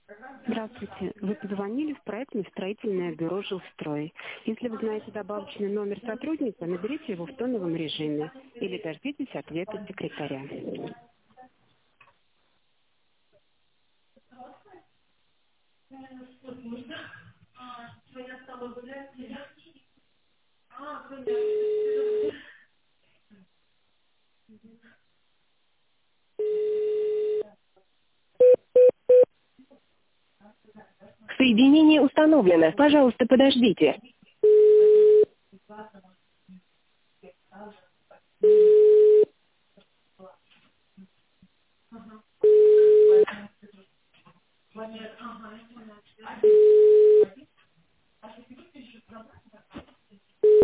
Здравствуйте. Вы позвонили в проектное строительное бюро «Жилстрой». Если вы знаете добавочный номер сотрудника, наберите его в тоновом режиме или дождитесь ответа секретаря. Соединение установлено. Пожалуйста, подождите.